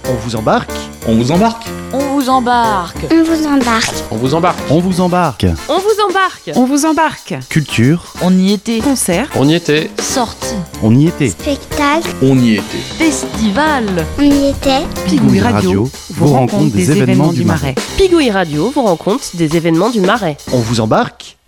On vous embarque. On vous embarque. On vous embarque. On vous embarque. On vous embarque. On vous embarque. On vous embarque. On vous embarque. Culture. On y était. Concert. On y était. Sortie. On y était. Spectacle. On y était. Festival. On y était. Pigouille Radio vous rencontre des événements du Marais. Pigouille Radio vous rencontre des événements du Marais. On vous embarque.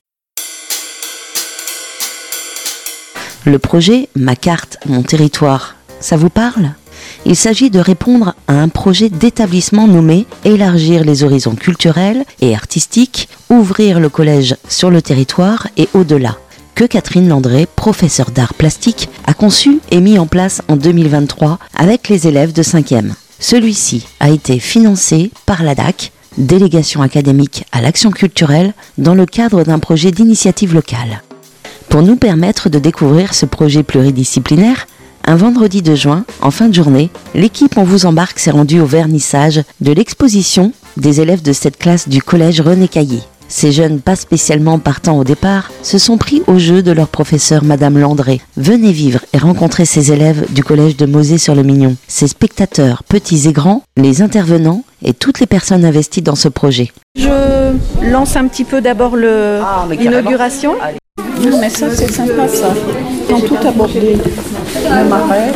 Le projet Ma carte, mon territoire, ça vous parle ? Il s'agit de répondre à un projet d'établissement nommé Élargir les horizons culturels et artistiques, ouvrir le collège sur le territoire et au-delà, que Catherine Landré, professeure d'art plastique, a conçu et mis en place en 2023 avec les élèves de 5e. Celui-ci a été financé par la DAC, Délégation académique à l'action culturelle, dans le cadre d'un projet d'initiative locale. Pour nous permettre de découvrir ce projet pluridisciplinaire, un vendredi 2 juin, en fin de journée, l'équipe On vous embarque s'est rendue au vernissage de l'exposition des élèves de cette classe du collège René Caillé. Ces jeunes, pas spécialement partant au départ, se sont pris au jeu de leur professeure Madame Landré. Venez vivre et rencontrer ces élèves du collège de Mosée-sur-le-Mignon, ces spectateurs, petits et grands, les intervenants et toutes les personnes investies dans ce projet. Je lance un petit peu d'abord l'inauguration. Non, mais ça, c'est sympa, ça. Ils ont tout abordé. Le Marais.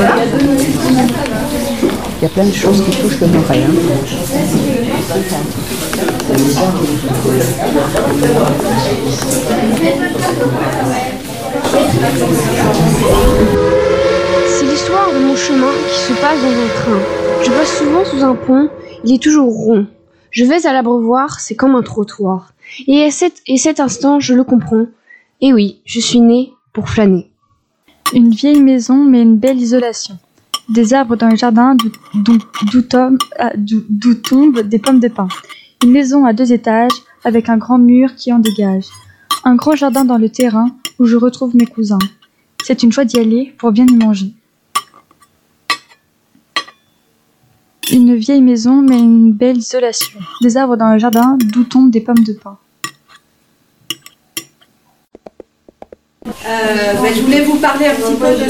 Il y a plein de choses qui touchent le Marais. C'est l'histoire de mon chemin qui se passe dans un train. Je passe souvent sous un pont, il est toujours rond. Je vais à l'abreuvoir, c'est comme un trottoir. Et à cet instant, je le comprends. Et oui, je suis née pour flâner. Une vieille maison mais une belle isolation. Des arbres dans le jardin d'où tombent des pommes de pin. Une maison à 2 étages avec un grand mur qui en dégage. Un grand jardin dans le terrain où je retrouve mes cousins. C'est une joie d'y aller pour bien y manger. Une vieille maison mais une belle isolation. Des arbres dans le jardin d'où tombent des pommes de pin. Je voulais vous parler un petit peu de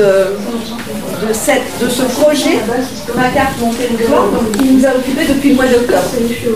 ce projet, Ma carte, mon territoire, qui nous a occupés depuis le mois d'octobre.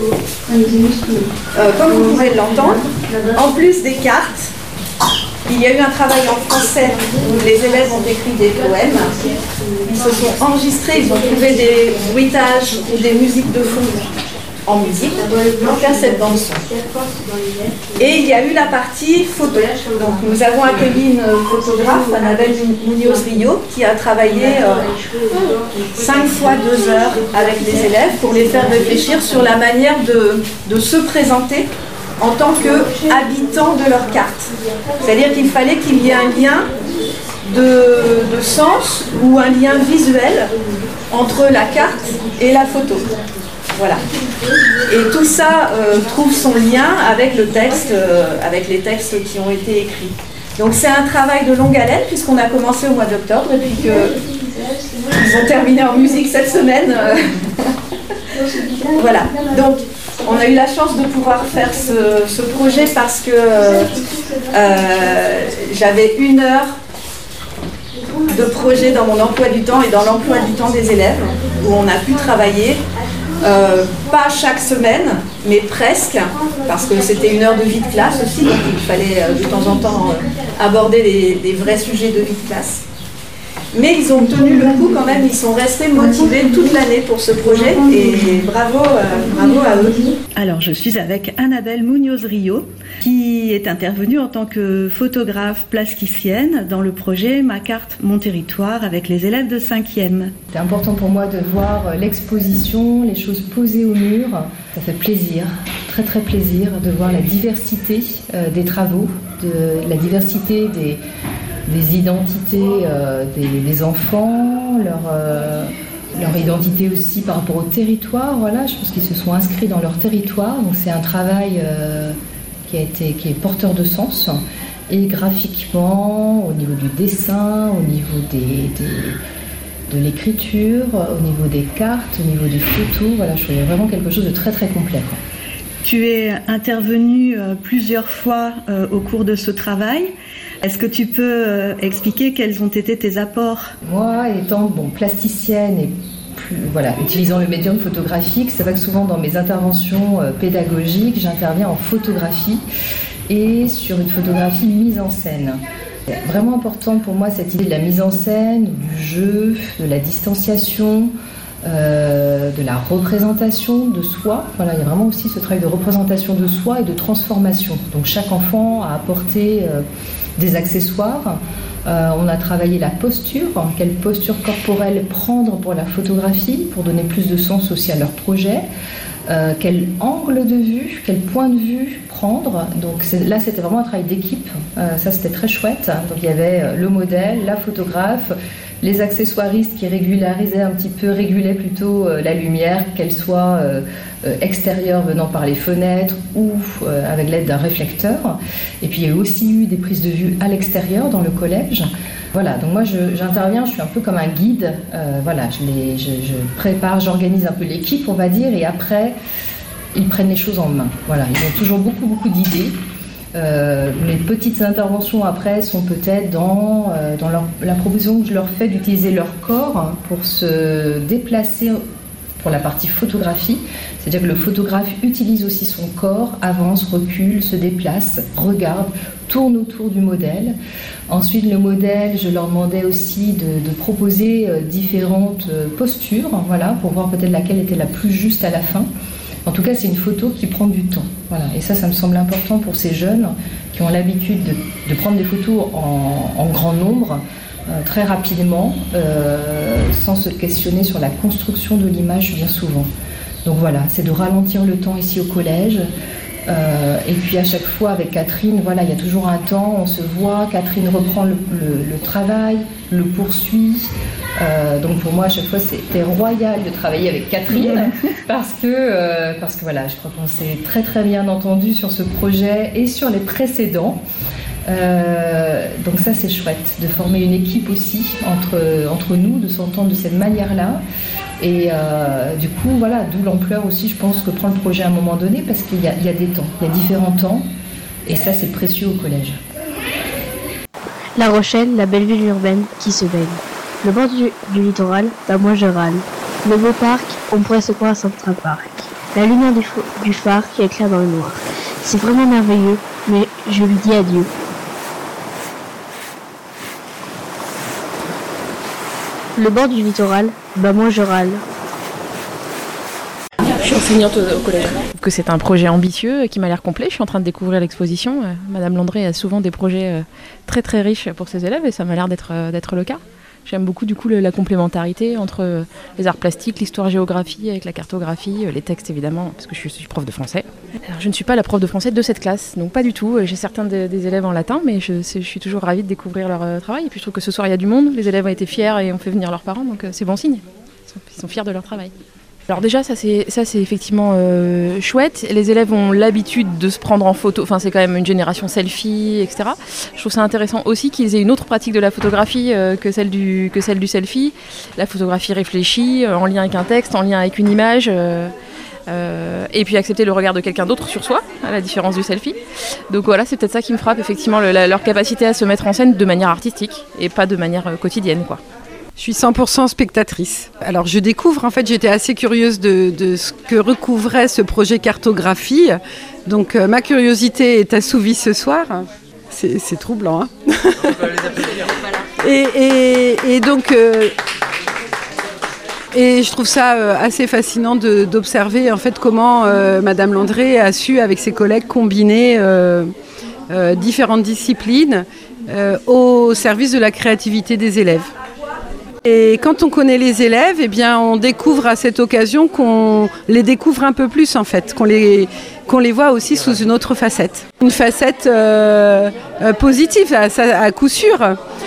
Comme vous pouvez l'entendre, en plus des cartes, il y a eu un travail en français où les élèves ont écrit des poèmes. Ils se sont enregistrés, ils ont trouvé des bruitages ou des musiques de fond en musique, en cassette dans le son. Et il y a eu la partie photo. Donc nous avons accueilli une photographe, Annabelle Munoz-Rio, qui a travaillé 5 fois 2 heures avec les élèves pour les faire réfléchir sur la manière de se présenter en tant qu'habitants de leur carte. C'est-à-dire qu'il fallait qu'il y ait un lien de sens ou un lien visuel entre la carte et la photo. Voilà. Et tout ça trouve son lien avec le texte, avec les textes qui ont été écrits. Donc c'est un travail de longue haleine puisqu'on a commencé au mois d'octobre et puis qu'ils ont terminé en musique cette semaine. Voilà. Donc on a eu la chance de pouvoir faire ce projet parce que j'avais 1 heure de projet dans mon emploi du temps et dans l'emploi du temps des élèves où on a pu travailler. Pas chaque semaine, mais presque, parce que c'était 1 heure de vie de classe aussi, donc il fallait de temps en temps aborder les vrais sujets de vie de classe. Mais ils ont tenu le coup quand même, ils sont restés motivés toute l'année pour ce projet et bravo à eux. Alors je suis avec Annabelle Munoz-Rio qui est intervenue en tant que photographe plasticienne dans le projet Ma carte, mon territoire avec les élèves de 5e. C'était important pour moi de voir l'exposition, les choses posées au mur. Ça fait plaisir, très très plaisir de voir la diversité des travaux, la diversité des identités des enfants, leur identité aussi par rapport au territoire. Voilà, je pense qu'ils se sont inscrits dans leur territoire. Donc c'est un travail qui est porteur de sens. Et graphiquement, au niveau du dessin, au niveau de l'écriture, au niveau des cartes, au niveau des photos, voilà, je trouvais vraiment quelque chose de très très complet. Tu es intervenue plusieurs fois au cours de ce travail. Est-ce que tu peux expliquer quels ont été tes apports ? Moi, étant plasticienne et utilisant le médium photographique. C'est vrai que souvent dans mes interventions pédagogiques, j'interviens en photographie et sur une photographie mise en scène. C'est vraiment important pour moi cette idée de la mise en scène, du jeu, de la distanciation, de la représentation de soi. Voilà, il y a vraiment aussi ce travail de représentation de soi et de transformation. Donc chaque enfant a apporté des accessoires. On a travaillé la posture, quelle posture corporelle prendre pour la photographie, pour donner plus de sens aussi à leur projet. Quel angle de vue, quel point de vue prendre. Donc là, c'était vraiment un travail d'équipe. Ça, c'était très chouette. Donc il y avait le modèle, la photographe, les accessoiristes qui régulaient plutôt la lumière, qu'elle soit extérieure venant par les fenêtres ou avec l'aide d'un réflecteur. Et puis il y a aussi eu des prises de vue à l'extérieur dans le collège. Voilà, donc moi j'interviens, je suis un peu comme un guide. Je prépare, j'organise un peu l'équipe, on va dire, et après ils prennent les choses en main. Voilà, ils ont toujours beaucoup d'idées. Mes petites interventions après sont peut-être dans la proposition que je leur fais d'utiliser leur corps pour se déplacer pour la partie photographie. C'est-à-dire que le photographe utilise aussi son corps, avance, recule, se déplace, regarde, tourne autour du modèle. Ensuite, le modèle, je leur demandais aussi de proposer différentes postures, pour voir peut-être laquelle était la plus juste à la fin. En tout cas, c'est une photo qui prend du temps. Voilà. Et ça me semble important pour ces jeunes qui ont l'habitude de prendre des photos en grand nombre, très rapidement, sans se questionner sur la construction de l'image bien souvent. Donc voilà, c'est de ralentir le temps ici au collège. Et puis à chaque fois avec Catherine, il y a toujours un temps, on se voit, Catherine reprend le travail, le poursuit. Donc pour moi à chaque fois c'était royal de travailler avec Catherine parce que je crois qu'on s'est très très bien entendu sur ce projet et sur les précédents. Donc ça c'est chouette de former une équipe aussi entre nous, de s'entendre de cette manière-là. Et du coup, d'où l'ampleur aussi, je pense, que prend le projet à un moment donné, parce qu'il y a des temps, il y a différents temps, et ça, c'est précieux au collège. La Rochelle, la belle ville urbaine qui se baigne. Le bord du littoral, moi je râle. Le beau parc, on pourrait se croire à Central Park. La lumière du phare qui éclaire dans le noir. C'est vraiment merveilleux, mais je lui dis adieu. Le bord du littoral, moi je râle. Je suis enseignante au collège. Je trouve que c'est un projet ambitieux qui m'a l'air complet. Je suis en train de découvrir l'exposition. Madame Landré a souvent des projets très très riches pour ses élèves et ça m'a l'air d'être le cas. J'aime beaucoup du coup la complémentarité entre les arts plastiques, l'histoire-géographie avec la cartographie, les textes évidemment, parce que je suis prof de français. Alors, je ne suis pas la prof de français de cette classe, donc pas du tout. J'ai certains des élèves en latin, mais je suis toujours ravie de découvrir leur travail. Et puis je trouve que ce soir il y a du monde, les élèves ont été fiers et ont fait venir leurs parents, donc c'est bon signe. Ils sont fiers de leur travail. Alors déjà, ça c'est effectivement chouette. Les élèves ont l'habitude de se prendre en photo. Enfin, c'est quand même une génération selfie, etc. Je trouve ça intéressant aussi qu'ils aient une autre pratique de la photographie que celle du selfie. La photographie réfléchie, en lien avec un texte, en lien avec une image. Et puis accepter le regard de quelqu'un d'autre sur soi, à la différence du selfie. Donc voilà, c'est peut-être ça qui me frappe, effectivement, leur capacité à se mettre en scène de manière artistique et pas de manière quotidienne, quoi. Je suis 100% spectatrice. Alors je découvre, en fait j'étais assez curieuse de ce que recouvrait ce projet cartographie. Donc ma curiosité est assouvie ce soir. C'est troublant, hein. Et donc et je trouve ça assez fascinant d'observer en fait comment Madame Landré a su avec ses collègues combiner différentes disciplines au service de la créativité des élèves. Et quand on connaît les élèves, eh bien, on découvre à cette occasion qu'on les découvre un peu plus en fait, qu'on les voit aussi sous une autre facette. Une facette positive à coup sûr,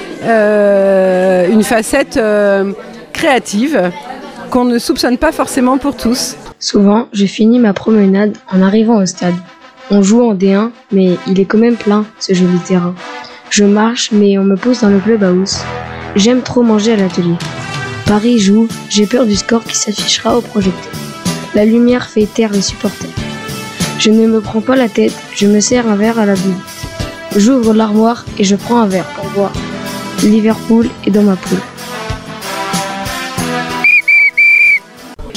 une facette créative qu'on ne soupçonne pas forcément pour tous. Souvent, je finis ma promenade en arrivant au stade. On joue en D1, mais il est quand même plein, ce joli terrain. Je marche, mais on me pousse dans le clubhouse. J'aime trop manger à l'atelier. Paris joue, j'ai peur du score qui s'affichera au projecteur. La lumière fait taire les supporters. Je ne me prends pas la tête, je me sers un verre à la boule. J'ouvre l'armoire et je prends un verre pour boire. Liverpool est dans ma poule.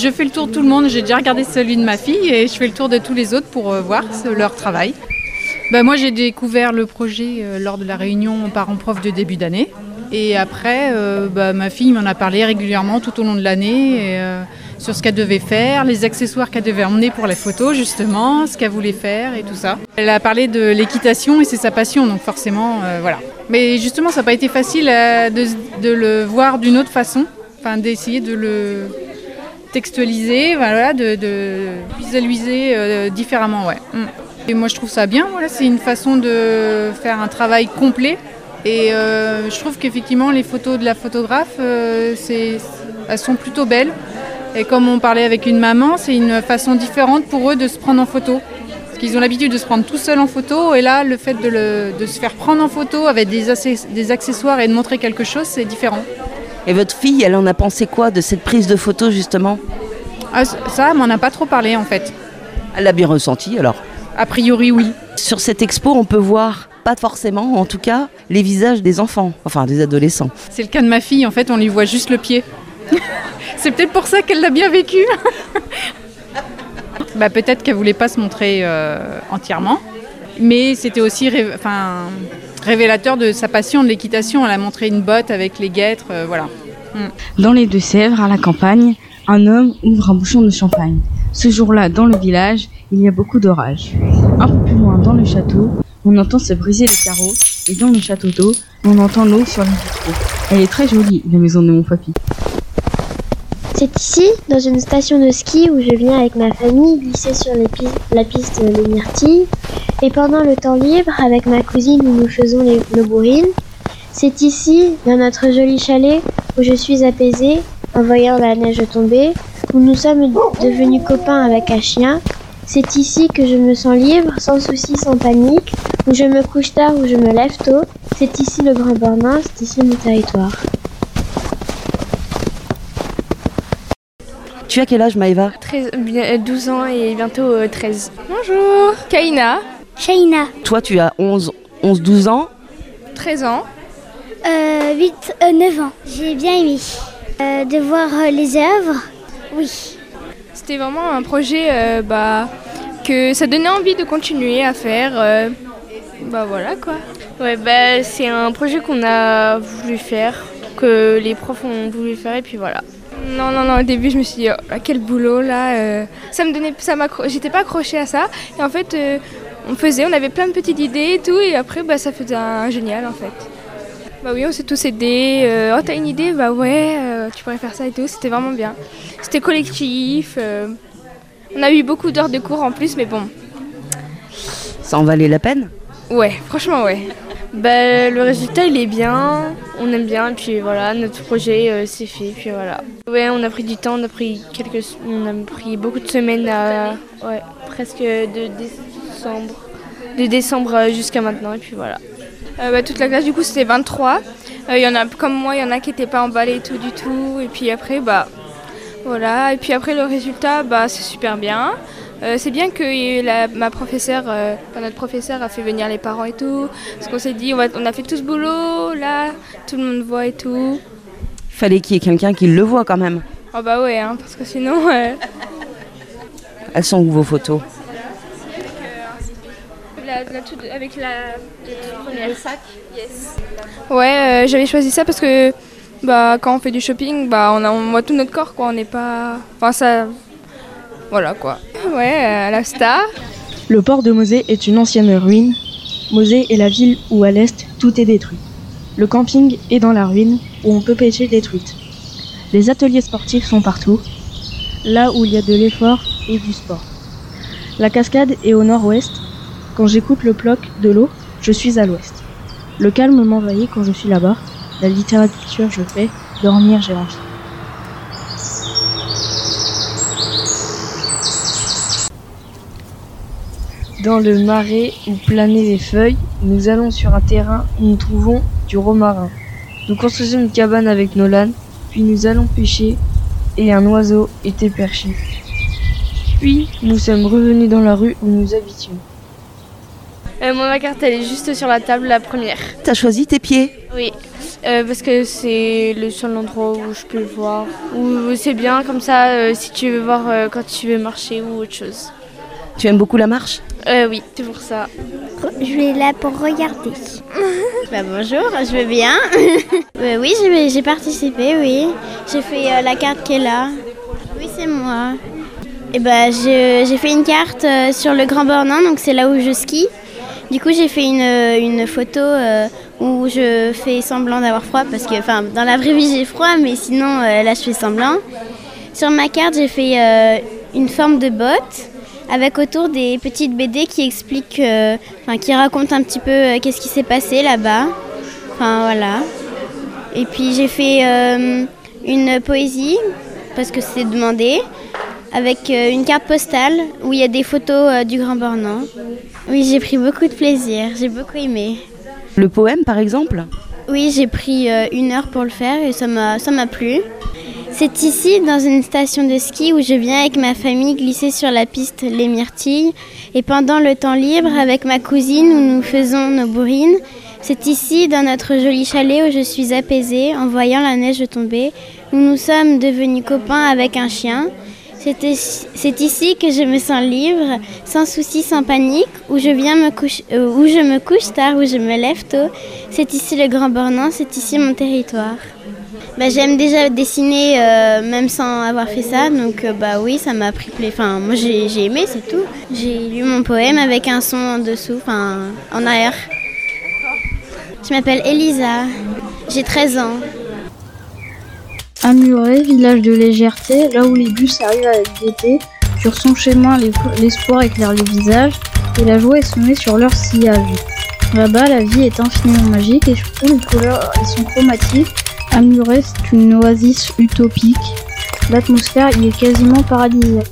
Je fais le tour de tout le monde, j'ai déjà regardé celui de ma fille et je fais le tour de tous les autres pour voir leur travail. Moi j'ai découvert le projet lors de la réunion parents-prof de début d'année. Et après, ma fille m'en a parlé régulièrement tout au long de l'année sur ce qu'elle devait faire, les accessoires qu'elle devait emmener pour les photos justement, ce qu'elle voulait faire et tout ça. Elle a parlé de l'équitation et c'est sa passion, donc forcément, voilà. Mais justement, ça n'a pas été facile de le voir d'une autre façon, d'essayer de le textualiser, de visualiser différemment, ouais. Et moi, je trouve ça bien, voilà, c'est une façon de faire un travail complet. Et je trouve qu'effectivement, les photos de la photographe, elles sont plutôt belles. Et comme on parlait avec une maman, c'est une façon différente pour eux de se prendre en photo. Parce qu'ils ont l'habitude de se prendre tout seuls en photo. Et là, le fait de se faire prendre en photo avec des accessoires et de montrer quelque chose, c'est différent. Et votre fille, elle en a pensé quoi de cette prise de photo, justement ? Ça, elle m'en a pas trop parlé, en fait. Elle l'a bien ressenti, alors ? A priori, oui. Sur cette expo, on peut voir, pas forcément, en tout cas, les visages des enfants, enfin des adolescents. C'est le cas de ma fille, en fait, on lui voit juste le pied. C'est peut-être pour ça qu'elle l'a bien vécu. Peut-être qu'elle voulait pas se montrer entièrement, mais c'était aussi révélateur de sa passion de l'équitation. Elle a montré une botte avec les guêtres, voilà. Dans les Deux-Sèvres, à la campagne, un homme ouvre un bouchon de champagne. Ce jour-là, dans le village, il y a beaucoup d'orage. Un peu plus loin, dans le château, on entend se briser les carreaux, et dans le château d'eau, on entend l'eau sur les vitraux. Elle est très jolie, la maison de mon papy. C'est ici, dans une station de ski où je viens avec ma famille glisser sur la piste Les Myrtilles. Et pendant le temps libre, avec ma cousine, où nous faisons nos bourrines. C'est ici, dans notre joli chalet, où je suis apaisée en voyant la neige tomber, où nous sommes devenus copains avec un chien. C'est ici que je me sens libre, sans soucis, sans panique, où je me couche tard, où je me lève tôt. C'est ici le Grand Bornand, c'est ici mon territoire. Tu as quel âge, Maëva ? 12 ans et bientôt 13. Bonjour, Kaina. Shaina. Toi, tu as 11-12 ans ? 13 ans. 9 ans. J'ai bien aimé de voir les œuvres. Oui. C'était vraiment un projet que ça donnait envie de continuer à faire. Voilà quoi. Ouais, c'est un projet qu'on a voulu faire, que les profs ont voulu faire et puis voilà. Non, au début je me suis dit quel boulot là. J'étais pas accrochée à ça et en fait on avait plein de petites idées et tout et après ça faisait un génial en fait. Oui, on s'est tous aidés. T'as une idée ? Ouais, tu pourrais faire ça et tout. C'était vraiment bien. C'était collectif. On a eu beaucoup d'heures de cours en plus, mais bon. Ça en valait la peine ? Ouais, franchement, ouais. Le résultat, il est bien. On aime bien. Et puis voilà, notre projet, c'est fait. Puis voilà. Ouais, on a pris du temps. On a pris beaucoup de semaines. Presque de décembre jusqu'à maintenant. Et puis voilà. Toute la classe, du coup, c'était 23. Il y en a, comme moi, il y en a qui n'étaient pas emballés tout du tout. Et puis après, voilà. Et puis après, le résultat, c'est super bien. C'est bien que notre professeur a fait venir les parents et tout. Parce qu'on s'est dit, on a fait tout ce boulot, là, tout le monde voit et tout. Il fallait qu'il y ait quelqu'un qui le voit quand même. Ouais, parce que sinon... Elles sont où vos photos ? Avec la première sac. Yes. Ouais, j'avais choisi ça parce que quand on fait du shopping, on voit tout notre corps, quoi. On n'est pas... ça... Voilà, quoi. Ouais, la star. Le port de Mosée est une ancienne ruine. Mosée est la ville où, à l'est, tout est détruit. Le camping est dans la ruine, où on peut pêcher des truites. Les ateliers sportifs sont partout, là où il y a de l'effort et du sport. La cascade est au nord-ouest. Quand j'écoute le ploc de l'eau, je suis à l'ouest. Le calme m'envahit quand je suis là-bas. La littérature, je fais. Dormir, j'ai envie. Dans le marais où planaient les feuilles, nous allons sur un terrain où nous trouvons du romarin. Nous construisons une cabane avec Nolan, puis nous allons pêcher et un oiseau était perché. Puis nous sommes revenus dans la rue où nous habitions. Moi, ma carte, elle est juste sur la table, la première. T'as choisi tes pieds? Oui, parce que c'est le seul endroit où je peux le voir. Où c'est bien, comme ça, si tu veux voir quand tu veux marcher ou autre chose. Tu aimes beaucoup la marche? Oui, c'est pour ça. Je vais là pour regarder. Bonjour, je vais bien. Oui, j'ai participé, oui. J'ai fait la carte qui est là. Oui, c'est moi. Et j'ai fait une carte sur le Grand Bornand, donc c'est là où je skie. Du coup, j'ai fait une photo où je fais semblant d'avoir froid parce que, dans la vraie vie, j'ai froid, mais sinon, là, je fais semblant. Sur ma carte, j'ai fait une forme de botte avec autour des petites BD qui expliquent, qui racontent un petit peu qu'est-ce qui s'est passé là-bas. Voilà. Et puis, j'ai fait une poésie parce que c'est demandé, avec une carte postale où il y a des photos du Grand Bornand. Oui, j'ai pris beaucoup de plaisir, j'ai beaucoup aimé. Le poème, par exemple? Oui, j'ai pris 1 heure pour le faire et ça m'a plu. C'est ici, dans une station de ski, où je viens avec ma famille glisser sur la piste Les Myrtilles. Et pendant le temps libre, avec ma cousine, où nous faisons nos bourrines. C'est ici, dans notre joli chalet, où je suis apaisée en voyant la neige tomber, où nous sommes devenus copains avec un chien. C'est ici que je me sens libre, sans souci, sans panique, où je me couche tard, où je me lève tôt. C'est ici le Grand Bornand, c'est ici mon territoire. J'aime déjà dessiner, même sans avoir fait ça, donc oui, ça m'a pris plaisir. Moi j'ai aimé, c'est tout. J'ai lu mon poème avec un son en dessous, en arrière. Je m'appelle Elisa, j'ai 13 ans. À Muret, village de légèreté, là où les bus arrivent avec gaieté, sur son chemin l'espoir éclaire les visages et la joie est semée sur leur sillage. Là-bas, la vie est infiniment magique et surtout les couleurs sont chromatiques. À Muret, c'est une oasis utopique. L'atmosphère y est quasiment paradisiaque.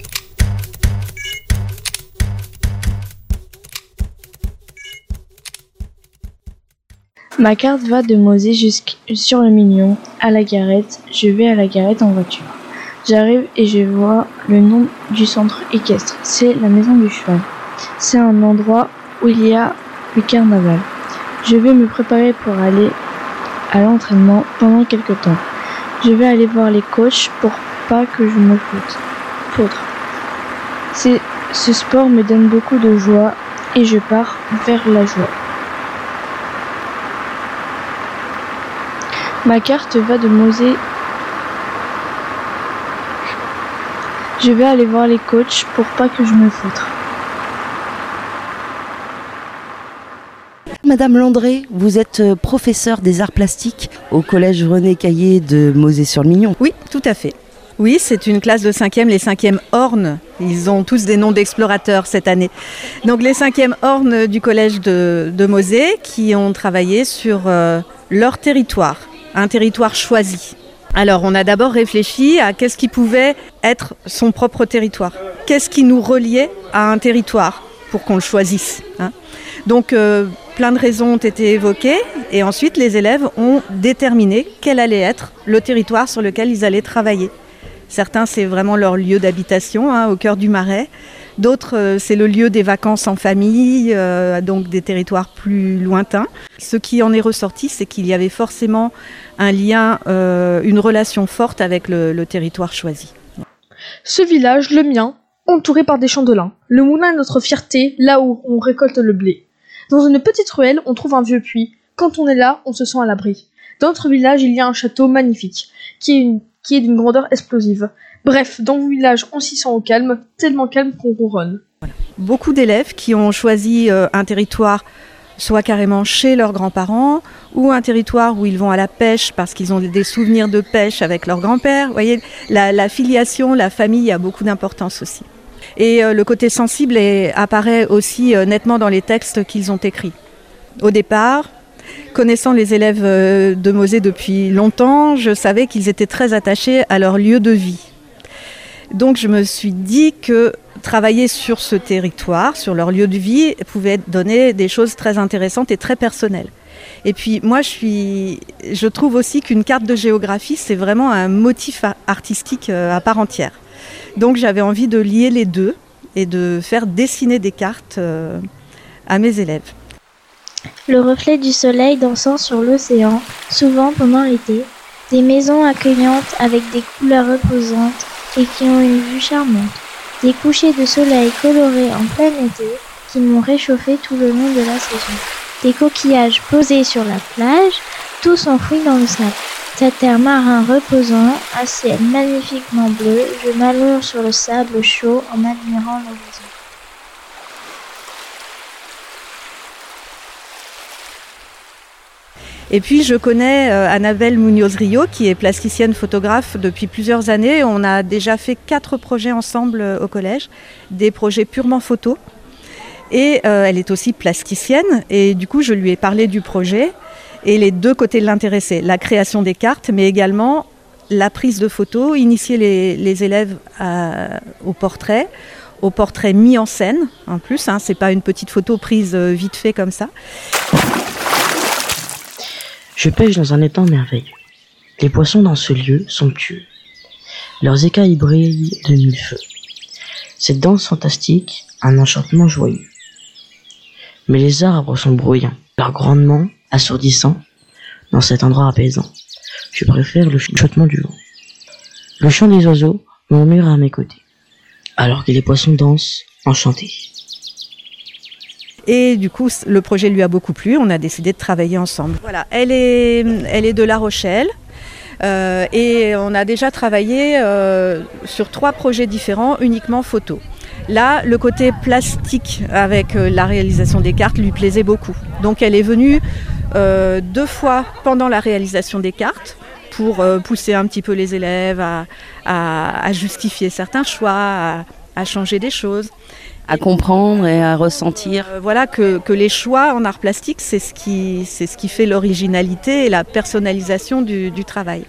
Ma carte va de Mosée sur le Mignon, à la Garette. Je vais à la Garette en voiture. J'arrive et je vois le nom du centre équestre. C'est la Maison du Cheval. C'est un endroit où il y a le carnaval. Je vais me préparer pour aller à l'entraînement pendant quelques temps. Je vais aller voir les coachs pour pas que je me foutre. Ce sport me donne beaucoup de joie et je pars vers la joie. Ma carte va de Mosée. Je vais aller voir les coachs pour pas que je me foutre. Madame Landré, vous êtes professeure des arts plastiques au collège René Caillé de Mosée-sur-le-Mignon. Oui, tout à fait. Oui, c'est une classe de 5e, les 5e Ornes. Ils ont tous des noms d'explorateurs cette année. Donc les 5e Ornes du collège de Mosée qui ont travaillé sur leur territoire, un territoire choisi. Alors on a d'abord réfléchi à qu'est-ce qui pouvait être son propre territoire. Qu'est-ce qui nous reliait à un territoire pour qu'on le choisisse, hein. Donc plein de raisons ont été évoquées et ensuite les élèves ont déterminé quel allait être le territoire sur lequel ils allaient travailler. Certains, c'est vraiment leur lieu d'habitation, hein, au cœur du Marais. D'autres, c'est le lieu des vacances en famille, donc des territoires plus lointains. Ce qui en est ressorti, c'est qu'il y avait forcément un lien, une relation forte avec le territoire choisi. Ce village, le mien, entouré par des champs de lin. Le moulin est notre fierté, là où on récolte le blé. Dans une petite ruelle, on trouve un vieux puits. Quand on est là, on se sent à l'abri. Dans notre village, il y a un château magnifique, qui est d'une grandeur explosive. Bref, dans le village, on s'y sent au calme, tellement calme qu'on ronronne. Voilà. Beaucoup d'élèves qui ont choisi un territoire soit carrément chez leurs grands-parents ou un territoire où ils vont à la pêche parce qu'ils ont des souvenirs de pêche avec leur grand-père. Vous voyez, la filiation, la famille a beaucoup d'importance aussi. Et le côté sensible apparaît aussi nettement dans les textes qu'ils ont écrits. Au départ, connaissant les élèves de Mosée depuis longtemps, je savais qu'ils étaient très attachés à leur lieu de vie. Donc je me suis dit que travailler sur ce territoire, sur leur lieu de vie, pouvait donner des choses très intéressantes et très personnelles. Et puis moi, je trouve aussi qu'une carte de géographie, c'est vraiment un motif artistique à part entière. Donc j'avais envie de lier les deux et de faire dessiner des cartes à mes élèves. Le reflet du soleil dansant sur l'océan, souvent pendant l'été, des maisons accueillantes avec des couleurs reposantes et qui ont une vue charmante, des couchers de soleil colorés en plein été qui m'ont réchauffé tout le long de la saison, des coquillages posés sur la plage, tous enfouis dans le sable. Cet air marin reposant, un ciel magnifiquement bleu, je m'allonge sur le sable chaud en admirant l'horizon. Et puis je connais Annabelle Munoz-Rio qui est plasticienne photographe depuis plusieurs années. On a déjà fait 4 projets ensemble au collège, des projets purement photo. Et elle est aussi plasticienne et du coup je lui ai parlé du projet et les 2 côtés l'intéressaient, la création des cartes mais également la prise de photos, initier les élèves au portrait mis en scène en plus, hein, c'est pas une petite photo prise vite fait comme ça. Je pêche dans un étang merveilleux. Les poissons dans ce lieu somptueux. Leurs écailles brillent de 1000 feux. Cette danse fantastique, un enchantement joyeux. Mais les arbres sont bruyants, leur grondement assourdissant dans cet endroit apaisant. Je préfère le chuchotement du vent. Le chant des oiseaux murmure à mes côtés, alors que les poissons dansent enchantés. Et du coup, le projet lui a beaucoup plu, on a décidé de travailler ensemble. Voilà, elle est de La Rochelle et on a déjà travaillé sur 3 projets différents, uniquement photo. Là, le côté plastique avec la réalisation des cartes lui plaisait beaucoup. Donc elle est venue 2 fois pendant la réalisation des cartes pour pousser un petit peu les élèves à justifier certains choix, à changer des choses. À comprendre et à ressentir. Voilà que les choix en art plastique, c'est ce qui fait l'originalité et la personnalisation du travail.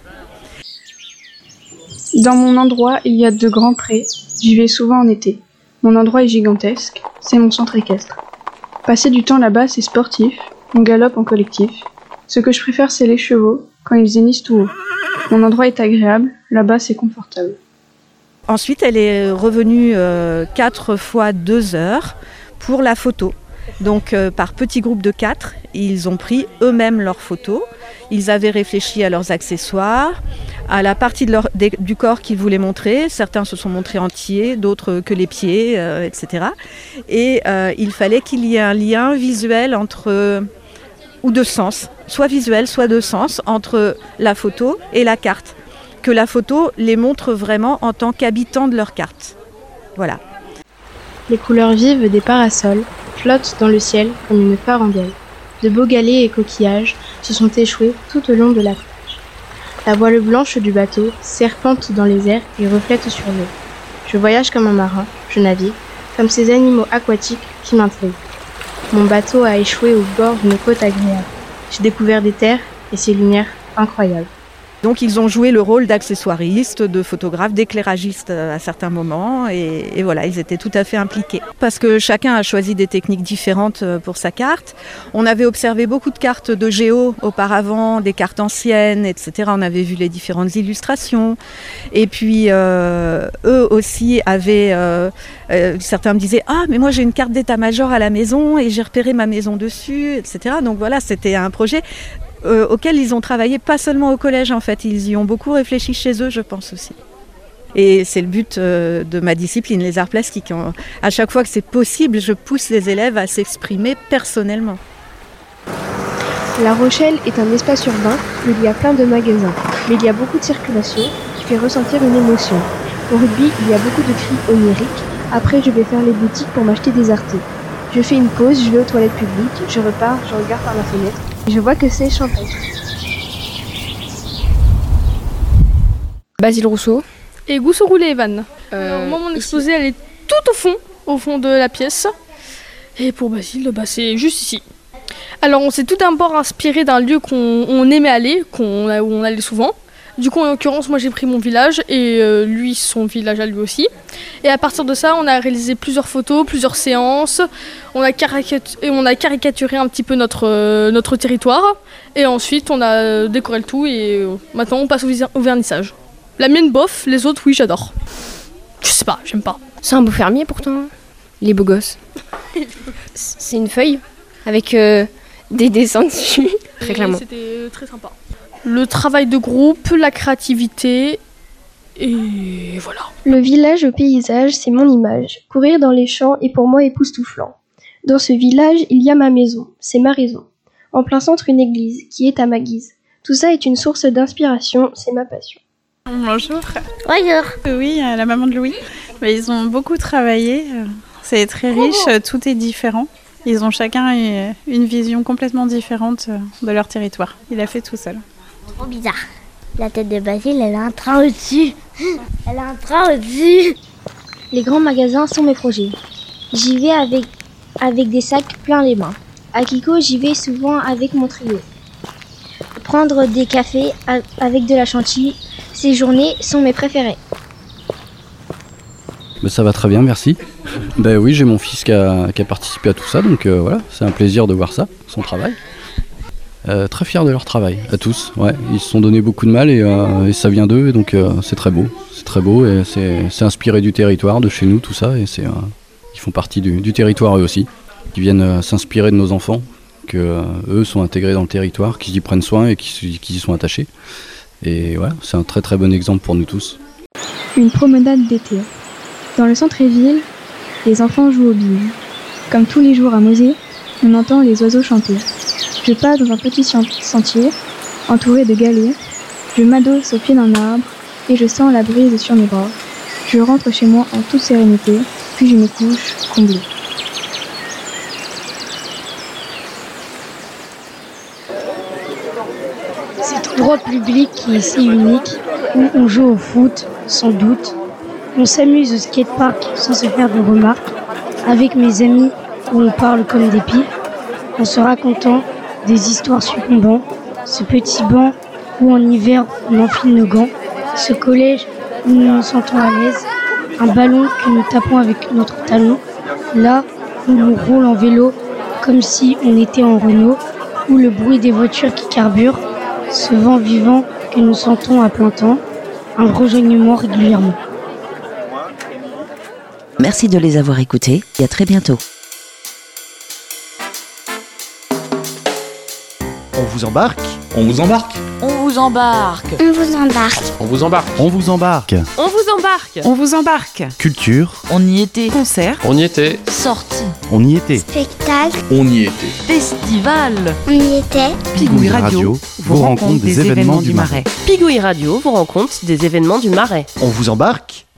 Dans mon endroit, il y a de grands prés. J'y vais souvent en été. Mon endroit est gigantesque. C'est mon centre équestre. Passer du temps là-bas, c'est sportif. On galope en collectif. Ce que je préfère, c'est les chevaux, quand ils hennissent tout haut. Mon endroit est agréable. Là-bas, c'est confortable. Ensuite, elle est revenue 4 fois 2 heures pour la photo. Donc par petits groupes de 4, ils ont pris eux-mêmes leurs photos. Ils avaient réfléchi à leurs accessoires, à la partie du corps qu'ils voulaient montrer. Certains se sont montrés entiers, d'autres que les pieds, etc. Et il fallait qu'il y ait un lien visuel ou de sens, soit visuel, soit de sens, entre la photo et la carte. Que la photo les montre vraiment en tant qu'habitants de leur carte. Voilà. Les couleurs vives des parasols flottent dans le ciel comme une farandelle. De beaux galets et coquillages se sont échoués tout au long de la plage. La voile blanche du bateau serpente dans les airs et reflète sur l'eau. Je voyage comme un marin, je navigue, comme ces animaux aquatiques qui m'intriguent. Mon bateau a échoué au bord d'une côte agréable. J'ai découvert des terres et ces lumières incroyables. Donc ils ont joué le rôle d'accessoiristes, de photographes, d'éclairagistes à certains moments et voilà, ils étaient tout à fait impliqués. Parce que chacun a choisi des techniques différentes pour sa carte. On avait observé beaucoup de cartes de géo auparavant, des cartes anciennes, etc. On avait vu les différentes illustrations. Et puis eux aussi avaient... certains me disaient « Ah, mais moi j'ai une carte d'état-major à la maison et j'ai repéré ma maison dessus, etc. » Donc voilà, c'était un projet... auxquels ils ont travaillé pas seulement au collège en fait, ils y ont beaucoup réfléchi chez eux je pense aussi. Et c'est le but de ma discipline, les arts plastiques. À chaque fois que c'est possible, je pousse les élèves à s'exprimer personnellement. La Rochelle est un espace urbain où il y a plein de magasins, mais il y a beaucoup de circulation qui fait ressentir une émotion. Au rugby, il y a beaucoup de cris oniriques. Après, je vais faire les boutiques pour m'acheter des artés. Je fais une pause, je vais aux toilettes publiques, je repars, je regarde par la fenêtre. Je vois que c'est champêtre. Basile Rousseau. Et Gousseau Roulé Evan. Alors moi mon exposé elle est tout au fond de la pièce. Et pour Basile, c'est juste ici. Alors on s'est tout d'abord inspiré d'un lieu qu'on aimait aller, où on allait souvent. Du coup en l'occurrence moi j'ai pris mon village et lui son village à lui aussi. Et à partir de ça on a réalisé plusieurs photos, plusieurs séances. On a caricaturé un petit peu notre territoire. Et ensuite on a décoré le tout et maintenant on passe au vernissage. La mienne bof, les autres oui j'adore. Je sais pas, j'aime pas. C'est un beau fermier pourtant. Il est beau gosse. C'est une feuille avec des dessins dessus, très clairement. C'était très sympa. Le travail de groupe, la créativité, et voilà. Le village au paysage, c'est mon image. Courir dans les champs est pour moi époustouflant. Dans ce village, il y a ma maison, c'est ma raison. En plein centre, une église, qui est à ma guise. Tout ça est une source d'inspiration, c'est ma passion. Bonjour. Bonjour. Oui, la maman de Louis. Ils ont beaucoup travaillé, c'est très riche, tout est différent. Ils ont chacun une vision complètement différente de leur territoire. Il a fait tout seul. Trop bizarre. La tête de Basile, elle a un train au-dessus. Elle a un train au-dessus. Les grands magasins sont mes projets. J'y vais avec des sacs pleins les mains. À Kiko, j'y vais souvent avec mon trio. Prendre des cafés avec de la chantilly, ces journées sont mes préférées. Ça va très bien, merci. Oui, j'ai mon fils qui a participé à tout ça, donc voilà, c'est un plaisir de voir ça, son travail. Très fier de leur travail, à tous. Ouais, ils se sont donné beaucoup de mal et ça vient d'eux, et donc c'est très beau. C'est très beau et c'est inspiré du territoire, de chez nous, tout ça, et ils font partie du territoire eux aussi. Ils viennent s'inspirer de nos enfants, que eux sont intégrés dans le territoire, qu'ils y prennent soin et qu'ils y sont attachés. Et voilà, c'est un très très bon exemple pour nous tous. Une promenade d'été. Dans le centre-ville, les enfants jouent aux billes. Comme tous les jours à Mosée, on entend les oiseaux chanter. Je passe dans un petit sentier, entouré de galets. Je m'adosse au pied d'un arbre et je sens la brise sur mes bras. Je rentre chez moi en toute sérénité, puis je me couche, comblée. Cet endroit public qui est si unique, où on joue au foot, sans doute. On s'amuse au skatepark sans se faire de remarques. Avec mes amis, où on parle comme des pires, en se racontant des histoires succombant. Ce petit banc où en hiver on enfile nos gants. Ce collège où nous nous sentons à l'aise. Un ballon que nous tapons avec notre talon. Là où l'on roule en vélo comme si on était en Renault. Ou le bruit des voitures qui carburent. Ce vent vivant que nous sentons à plein temps. Un rejoignement régulièrement. Merci de les avoir écoutés et à très bientôt. On vous embarque. On vous embarque. On vous embarque. On vous embarque. On vous embarque. On vous embarque. On vous embarque. On vous embarque. Culture. On y était. Concert. On y était. Sortie. On y était. Spectacle. On y était. Festival. On y était. Pigouille Radio vous rencontre des événements du Marais. Pigouille Radio vous rencontre des événements du Marais. On vous embarque.